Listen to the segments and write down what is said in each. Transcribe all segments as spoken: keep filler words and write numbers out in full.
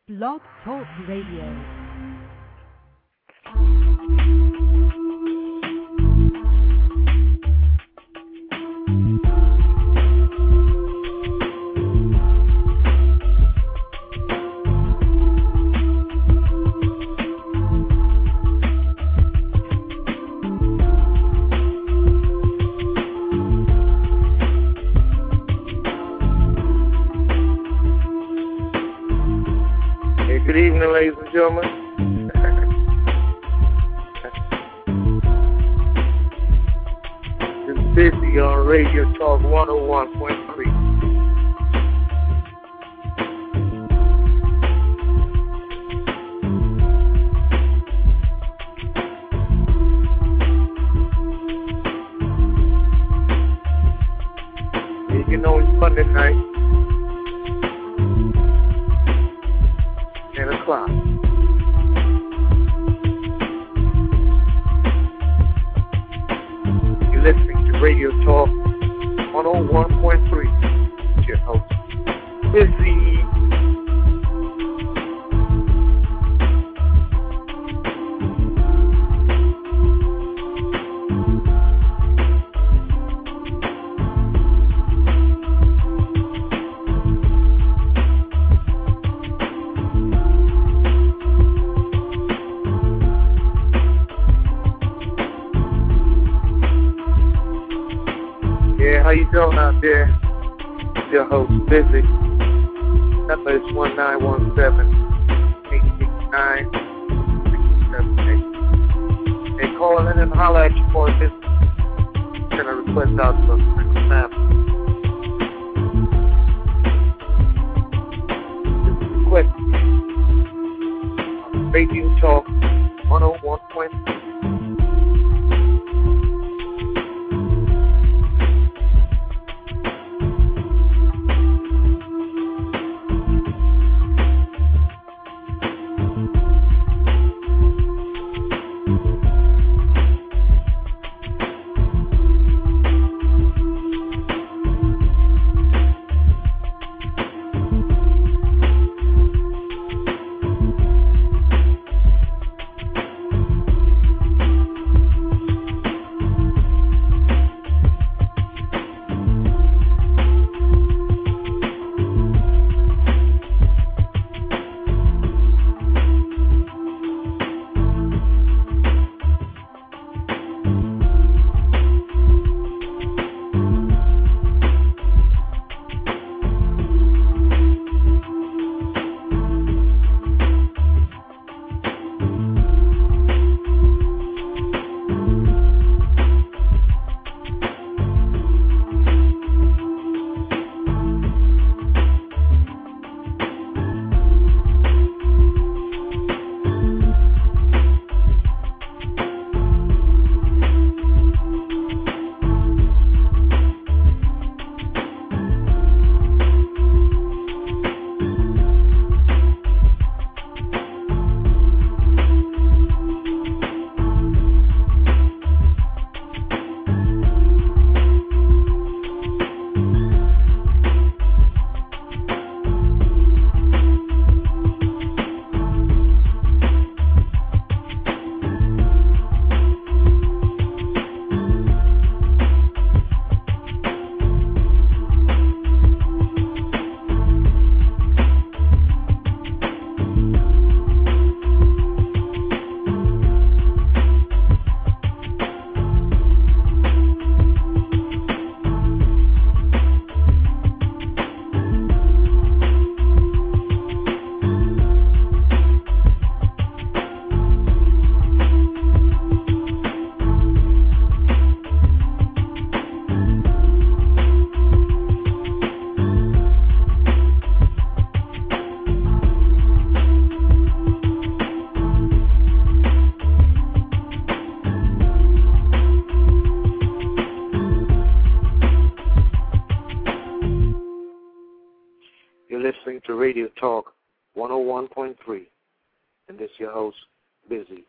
Blog Talk Radio. Good evening, ladies and gentlemen. It's Busy on Radio Talk one oh one point three. You know it's Monday night. ten o'clock. You're listening to Radio Talk one oh one point three. It's your host, Busy. How you doing out there? It's your host, Busy. Number is one nine one seven, eight six nine, six seven eight. And call in and holler at you for a business. Send a request out to a snap. This is request. Radio Talk one oh one point three. To Radio Talk one oh one point three, and this is your host, Busy.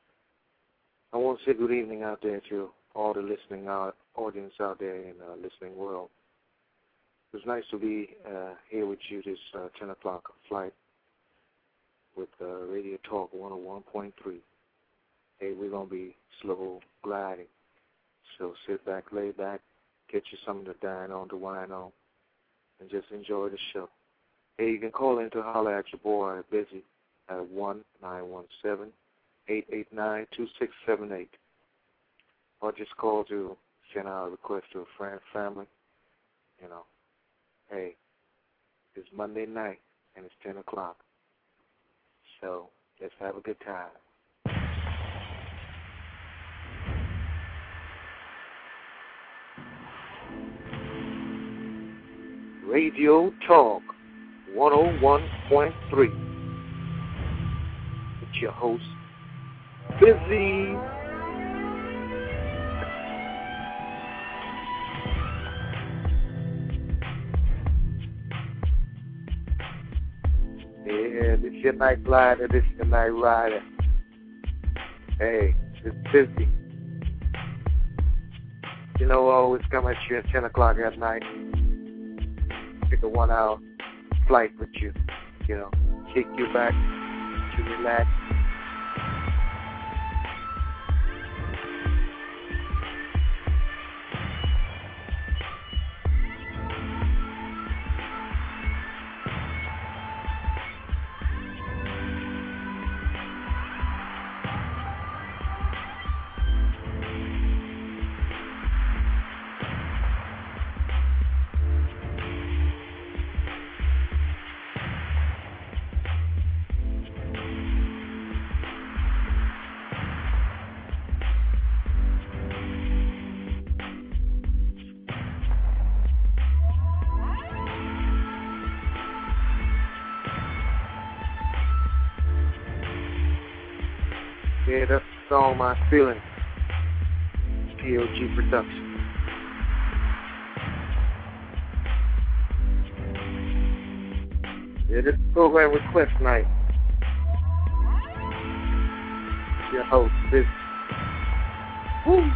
I want to say good evening out there to all the listening uh, audience out there in the uh, listening world. It was nice to be uh, here with you this uh, ten o'clock flight. with uh, Radio Talk one oh one point three. Hey, we're going to be slow gliding. So sit back, lay back, get you something to dine on, to wine on, and just enjoy the show. Hey, you can call in to holler at your boy, Busy, at one nine one seven, eight eight nine, two six seven eight. Or just call to send out a request to a friend, family. You know, hey, it's Monday night, and it's ten o'clock. So let's have a good time. Radio Talk one oh one point three. It's your host, Busy. Yeah, this your night glider, this your night rider. Hey, it's Busy. You know, I always come at you at ten o'clock at night. Take a one-hour flight with you, you know, kick you back to relax. Yeah, that's the song, My Feeling. P O G Production. Yeah, this is program request night. Your host, Busy. Woo!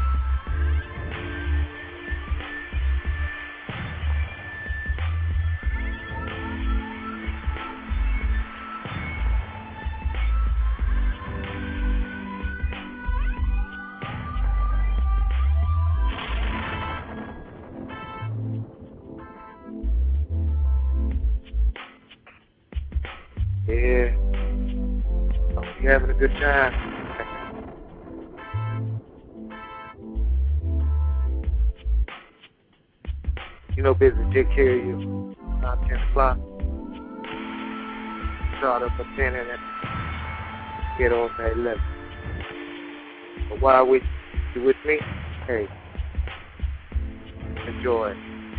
Yeah, hope you're having a good time. You know, Busy, take care of you. About ten o'clock. Start up at ten and then get on at eleven. But while we, you with me, hey, enjoy.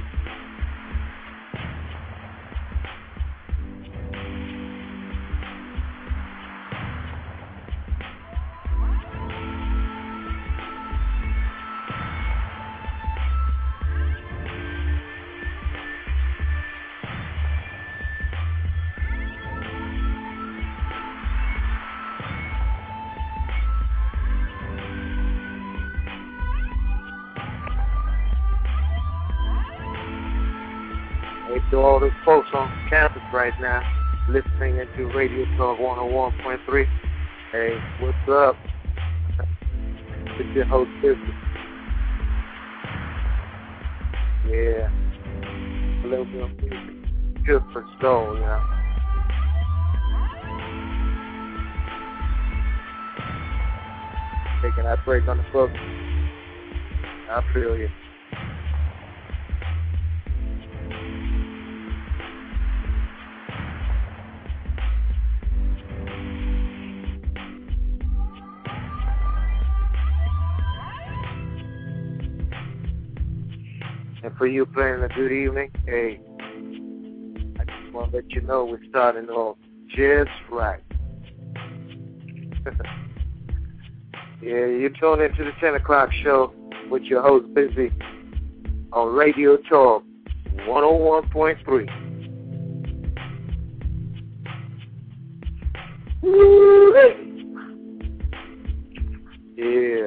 To all the folks on campus right now, listening into Radio Talk one oh one point three. Hey, what's up? It's your host, Busy. Yeah, a little bit of music, good for soul, you know. Taking that break on the book. I feel you. And for you playing a good evening, hey, I just want to let you know we're starting off just right. Yeah, you tune into the ten o'clock show with your host, Busy, on Radio Talk one oh one point three. Woo-hey. Yeah.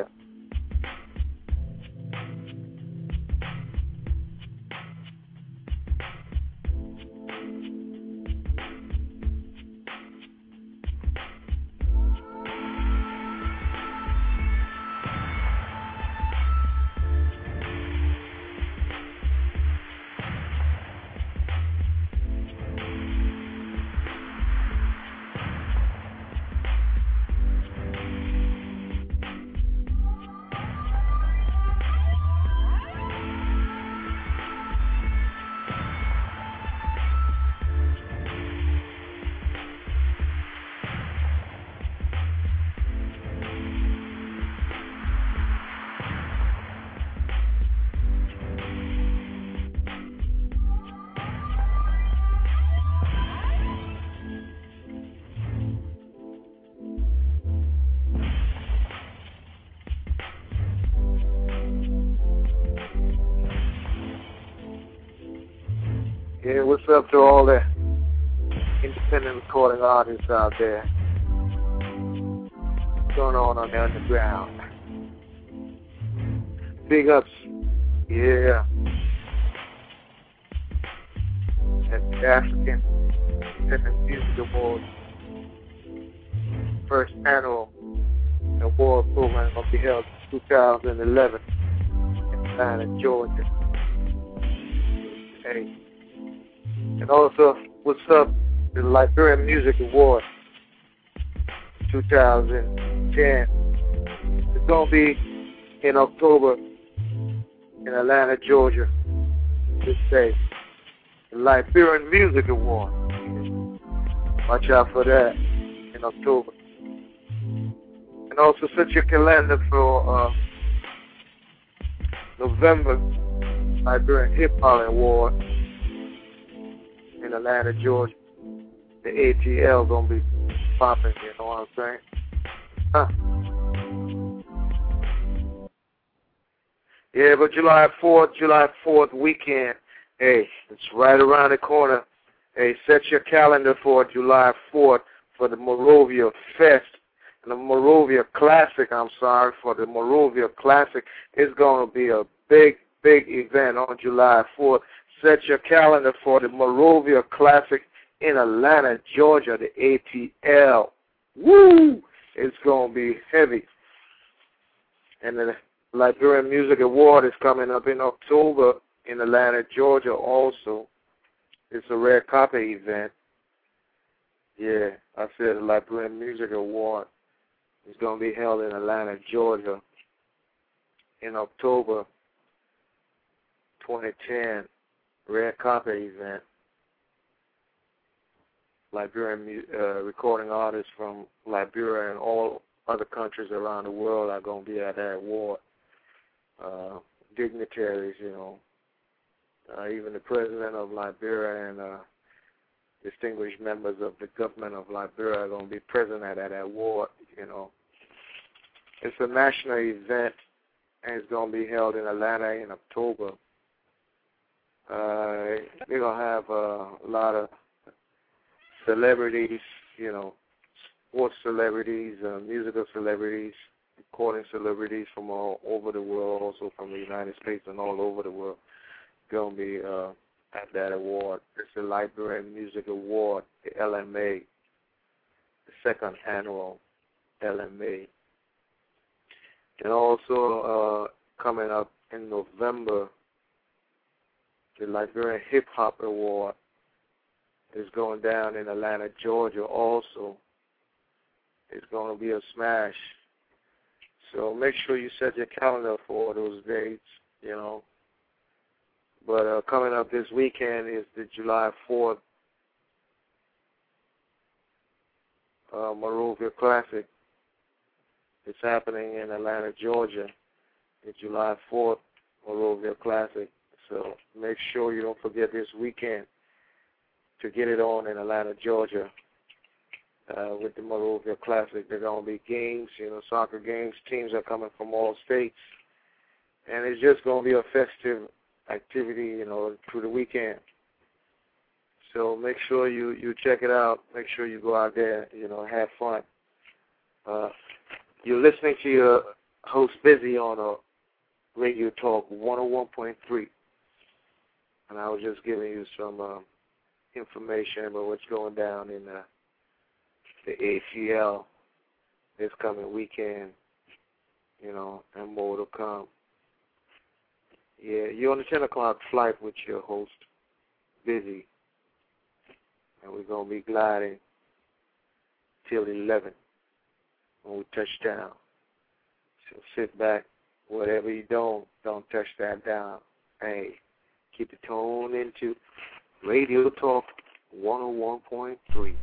what's up to all the independent recording artists out there? What's going on on the underground? Big ups, yeah. At the African Independent Music Awards, first annual award program will be held in two thousand eleven in Atlanta, Georgia. Hey. And also, what's up, the Liberian Music Award two thousand ten. It's going to be in October in Atlanta, Georgia, this day. The Liberian Music Award. Watch out for that in October. And also set your calendar for uh, November, Liberian Hip Hop Award in Atlanta, Georgia. The A T L gonna be popping, you know what I'm saying? Huh. Yeah, but July fourth, July fourth weekend, hey, it's right around the corner. Hey, set your calendar for July fourth for the Morovia Fest. And the Morovia Classic, I'm sorry, for the Morovia Classic is going to be a big, big event on July fourth. Set your calendar for the Morovia Classic in Atlanta, Georgia, the A T L. Woo! It's going to be heavy. And the Liberian Music Award is coming up in October in Atlanta, Georgia also. It's a rare copy event. Yeah, I said the Liberian Music Award is going to be held in Atlanta, Georgia in October twenty ten. Rare copy event. Liberian uh, recording artists from Liberia and all other countries around the world are going to be at that award. Uh, dignitaries, you know, uh, even the president of Liberia and uh, distinguished members of the government of Liberia are going to be present at that award, you know. It's a national event, and it's going to be held in Atlanta in October. Uh, we're going to have uh, a lot of celebrities, you know, sports celebrities, uh, musical celebrities, recording celebrities from all over the world, also from the United States and all over the world, going to be uh, at that award. It's the Liberian Music Award, the L M A, the second annual L M A. And also uh, coming up in November, the Liberian Hip Hop Award is going down in Atlanta, Georgia also. It's going to be a smash. So make sure you set your calendar for those dates, you know. But uh, coming up this weekend is the July fourth uh, Morovia Classic. It's happening in Atlanta, Georgia, the July fourth Morovia Classic. So make sure you don't forget this weekend to get it on in Atlanta, Georgia. Uh, with the Morovia Classic, there are going to be games, you know, soccer games. Teams are coming from all states. And it's just going to be a festive activity, you know, through the weekend. So make sure you, you check it out. Make sure you go out there, you know, have fun. Uh, you're listening to your host, Busy, on a Radio Talk one oh one point three. And I was just giving you some uh, information about what's going down in uh, the A T L this coming weekend, you know, and more to come. Yeah, you're on the ten o'clock flight with your host, Busy, and we're going to be gliding till eleven when we touch down. So sit back, whatever you don't, don't touch that down. Hey, keep the tone into Radio Talk one oh one point three.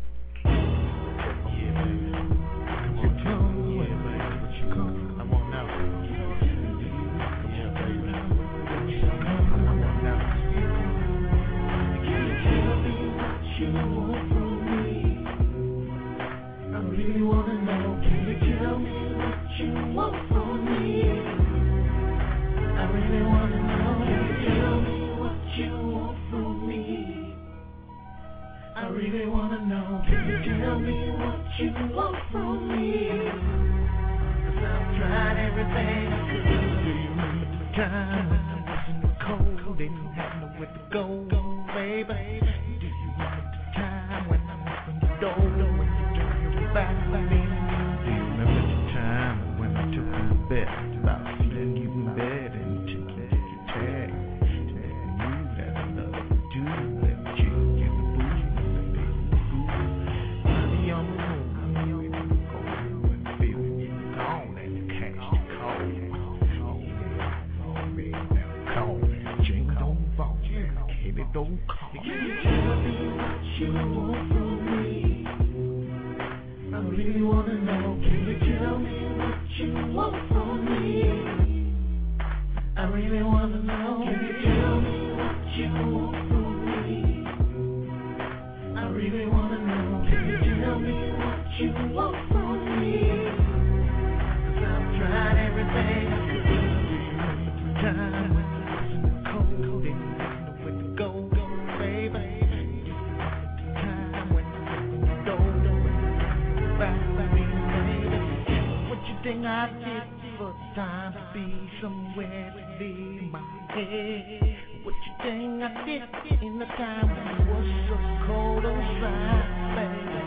you want from me. Cause I've tried everything I could. Do you remember the time when I was in the cold, didn't have nowhere to go, baby? Do you remember the time when I was in the door, when you turned your back on me? Do you remember the time when I took you to bed, about feeling you in bed and took you to your tag, telling you that I love you too, let me chick you the boo, let me boo. Honey, on the moon, honey, on the cold, when the baby is gone and the cash to call. Oh, yeah, baby, now call me. Jingle don't fall, baby, don't call. Can you tell me what you want from me? I really wanna know. Can you tell me what you want from me? I really wanna know. Can you tell me what you want from me? I really wanna know. Can you tell me what you want from me? Cause I've tried everything I could. Do you remember the time when I was in the cold, didn't have nowhere to go, baby? Do you remember the time when I was in the door, back to me, baby? What you think I did for the time to be somewhere to be my head? What you think I did in the time when it was so cold outside, baby?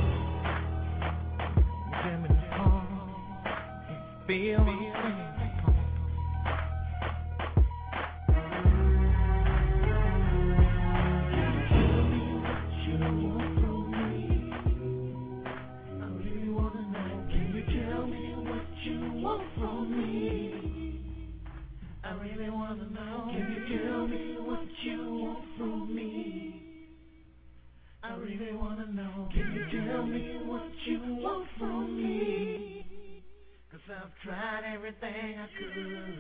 Tell me the palm, feel my pain. From me, I really wanna know. Can you tell me what you want from me? I really wanna know. Can you tell me what you want from me? Cause I've tried everything I could.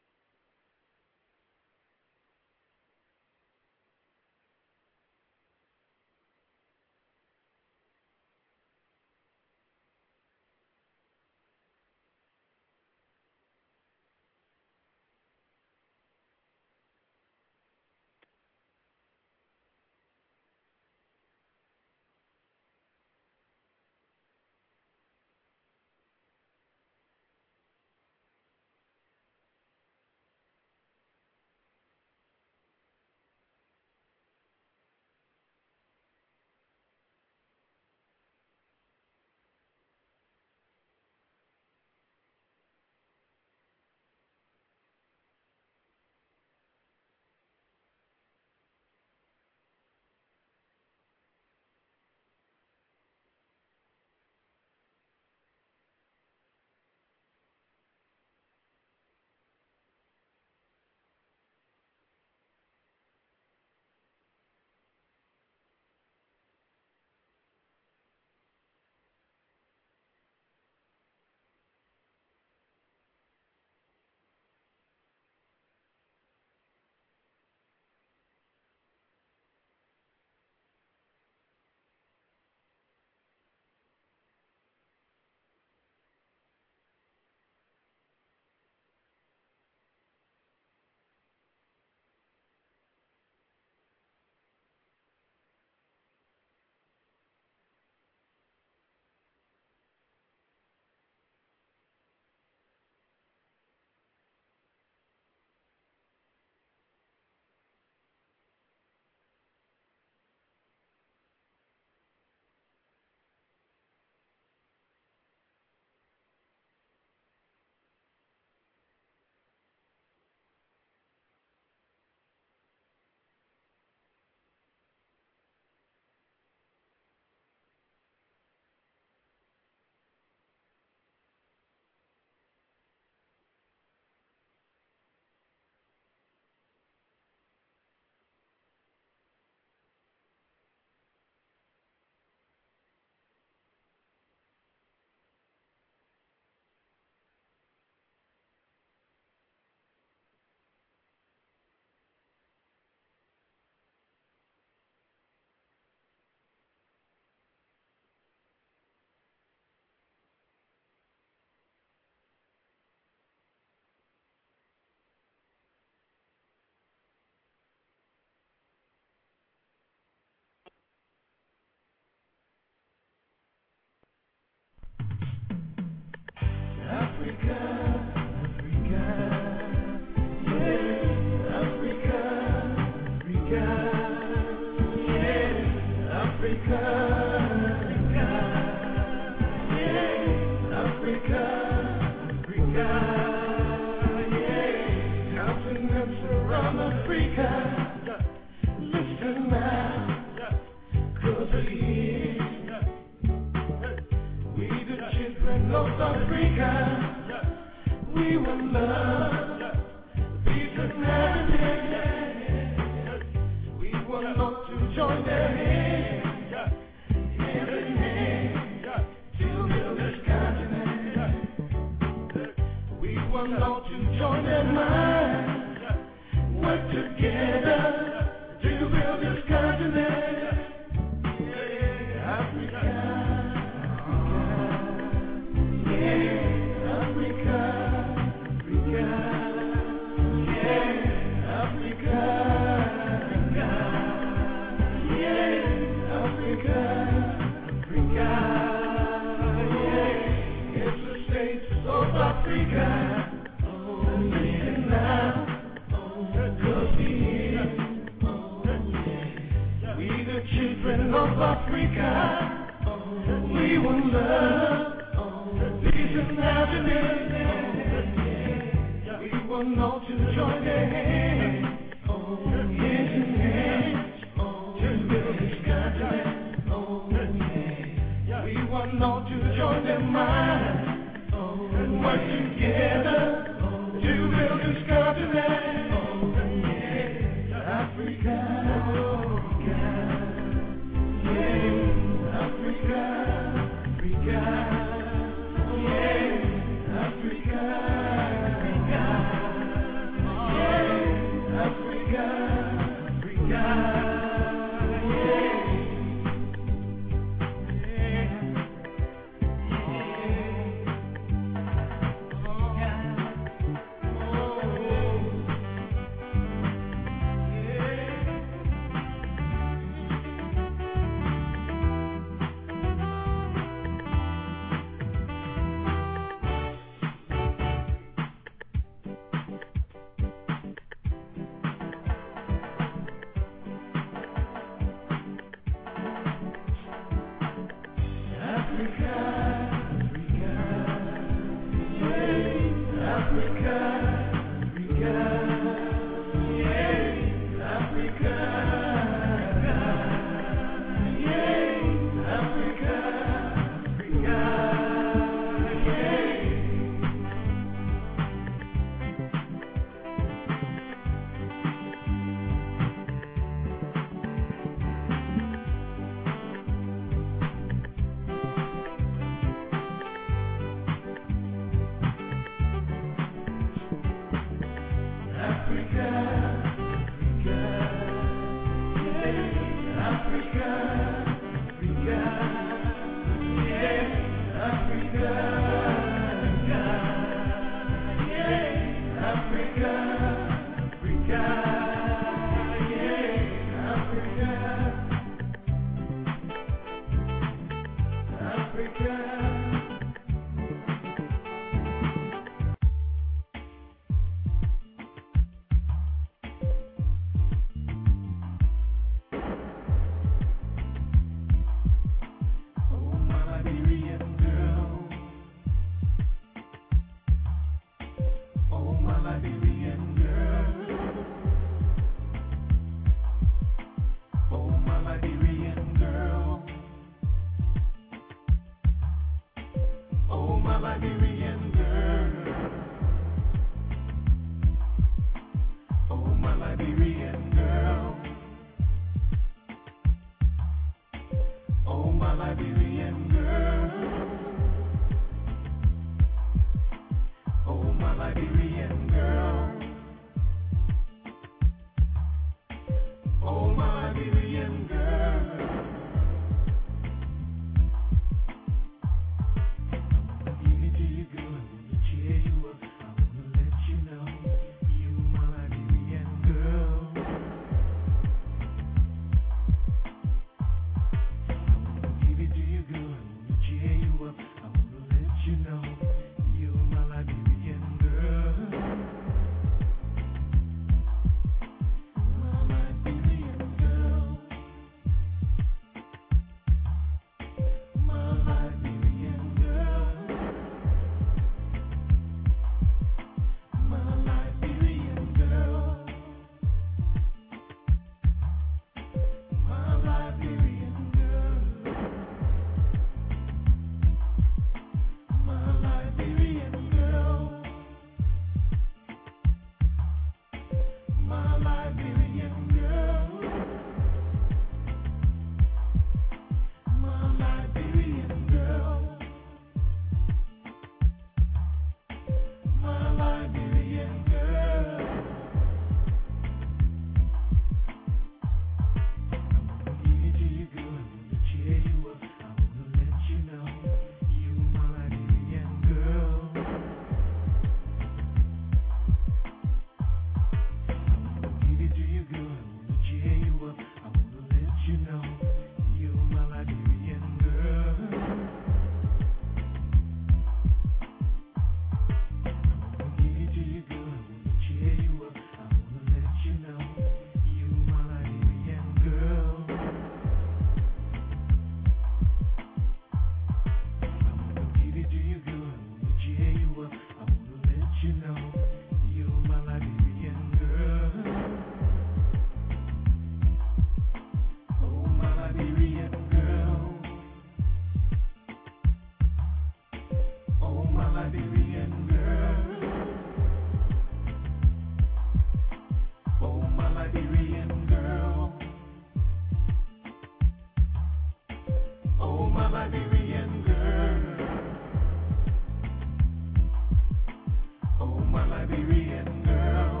Liberian girl.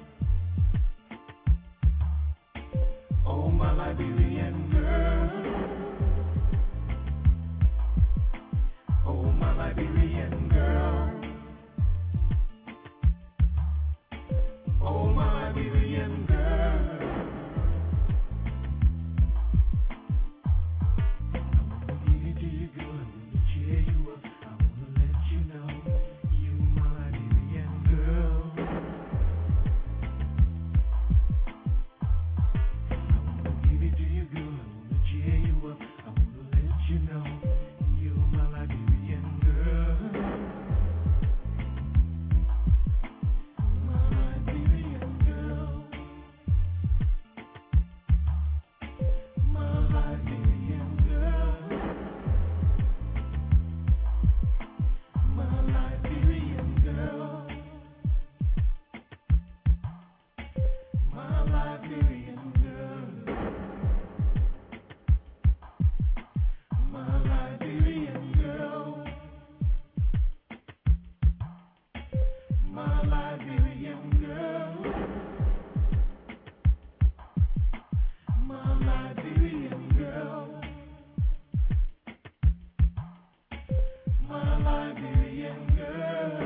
Oh, my Liberian girl. Oh, my Liberian girl. Oh, my Liberian girl. Give it to you, girl. I wanna cheer you up. I wanna let you know you, my Liberian girl. Give it to you, girl. I wanna cheer you up. I wanna let you know you, my Liberian girl. My Liberian girl. My Liberian girl. My Liberian girl. My Liberian girl. My Liberian girl. My Liberian girl. My Liberian girl. My Liberian girl.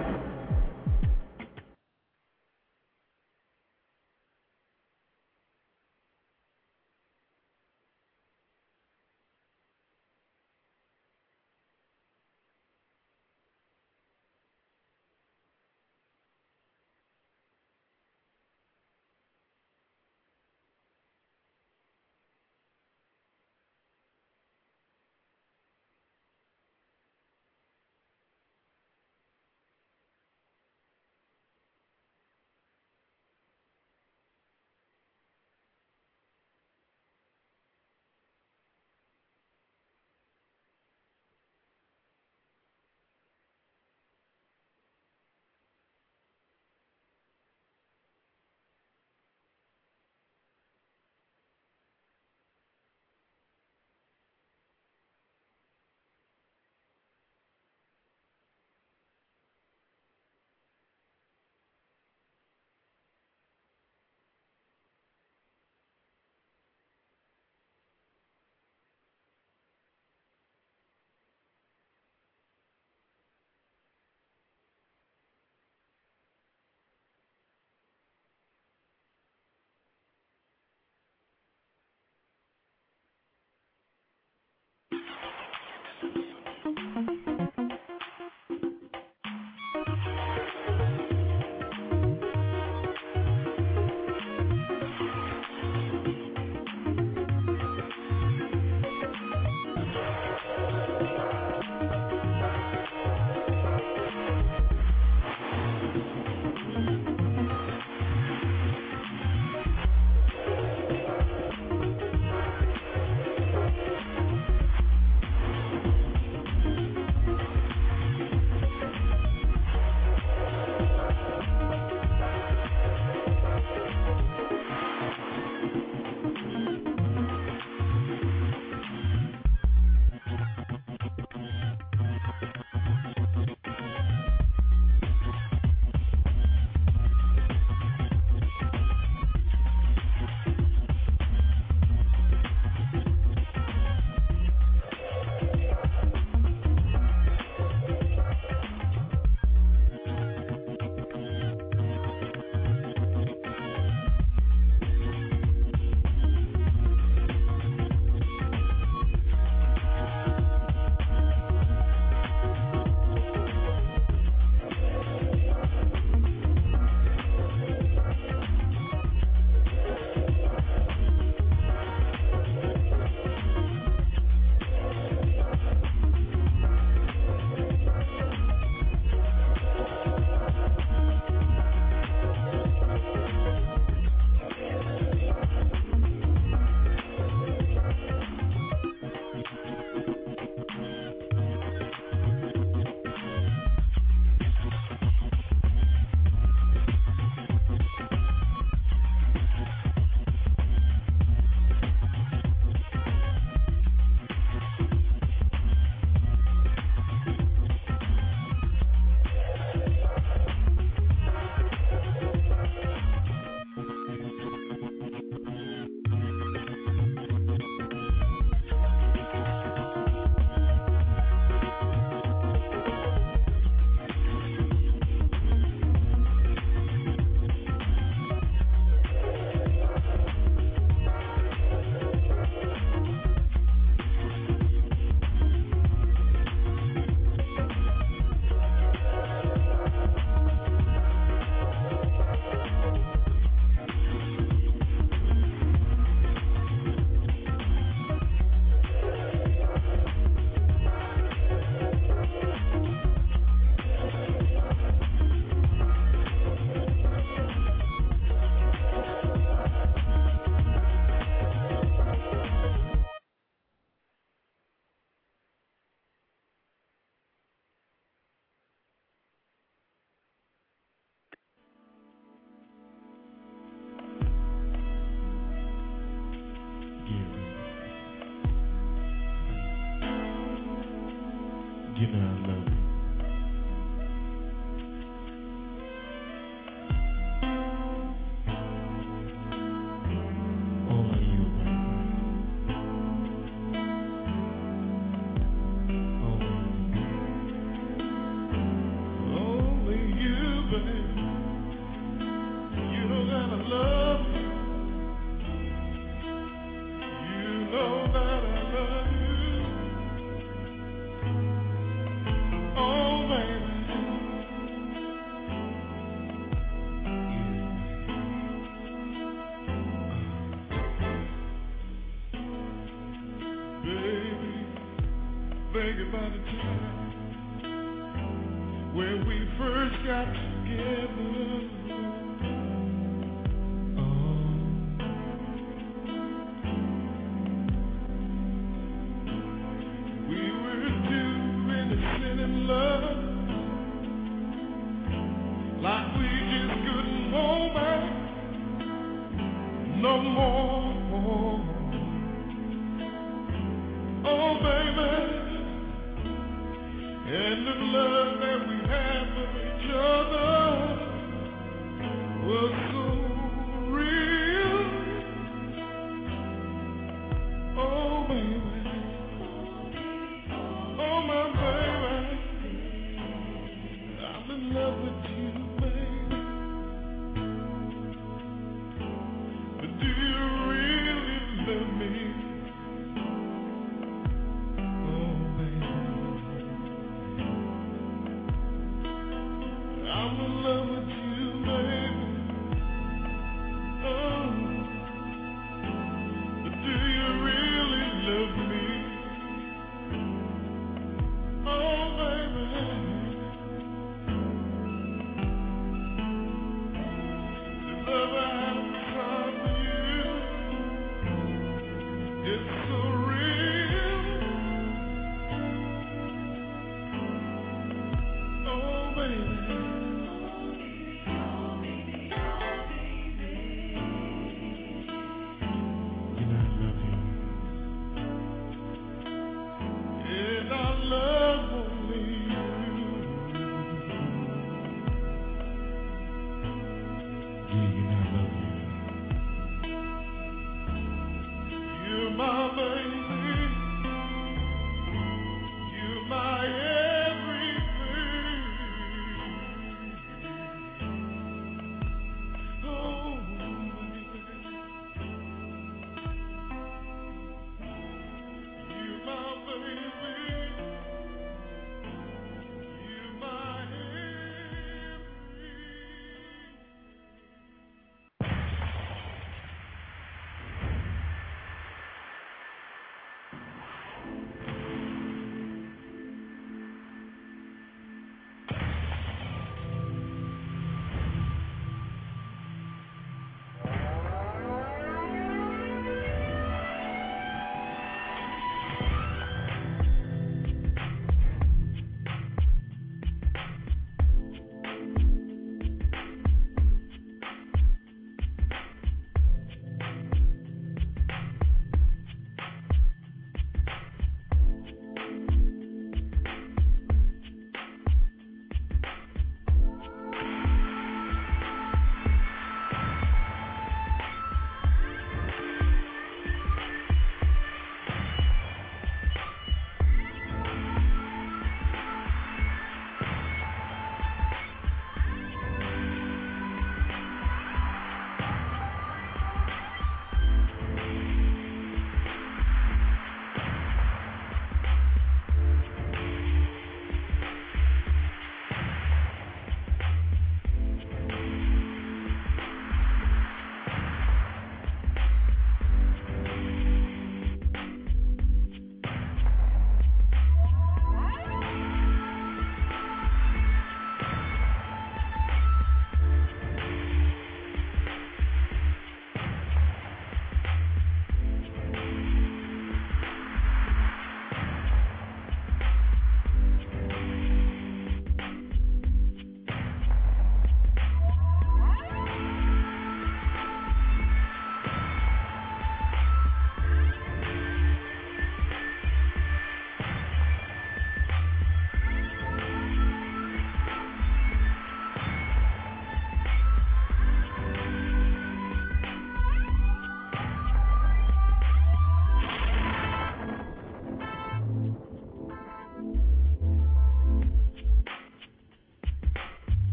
You know I love you. Only you, baby. Only you. Only you, baby. You know that I love you. You know that I love you. Oh, baby. Baby, think about the time when we first got together. Oh, we were two innocent in love, like we just couldn't hold back no more. Oh, baby, and the love that we had for each other was so real. Oh, baby, oh, my baby, I'm in love with you, baby. But do you really love me? I'm in love with you, baby. Oh, but do you really love me? Oh, baby. The love I have for you is so real. Oh, baby.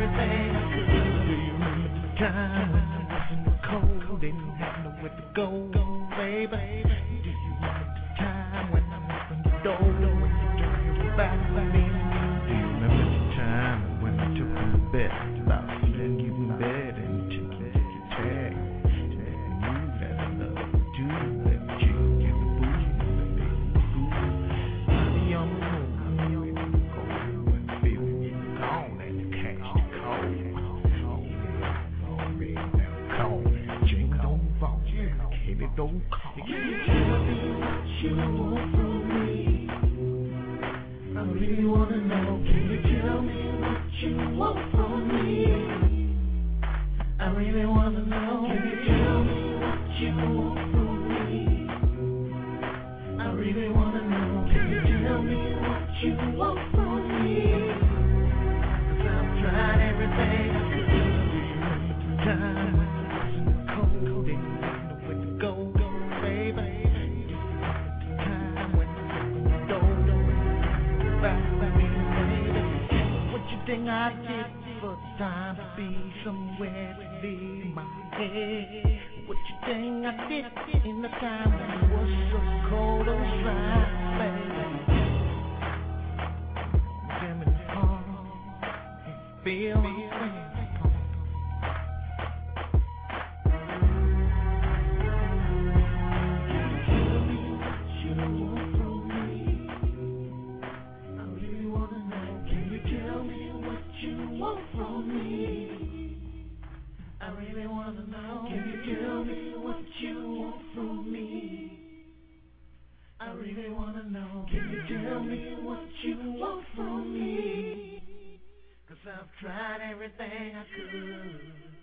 everything I could. Do you remember the time when I was in the cold, didn't have nowhere to go, baby? Do you remember the time when I opened the door, when you turned your back on me? Do you remember the time when I took you to bed, about letting you in bed and took you to the tag? Don't call. Can you tell me what you want from me? I really wanna know. Can you tell me what you want from me? I really wanna know. Can you tell me what you want from me? I really wanna know. Can you tell me what you want from me? 'Cause I've tried everything I could do. Do you remember the time when I was in the cold, didn't have nowhere to go? Thing I did for time to be somewhere to leave my head. What you think I did in the time when it was so cold outside, baby? Give me the palm and feel my pain. From me, I really wanna know. Can you tell me what you want from me? I really wanna know. Can you tell me what you want from me? 'Cause I've tried everything I could.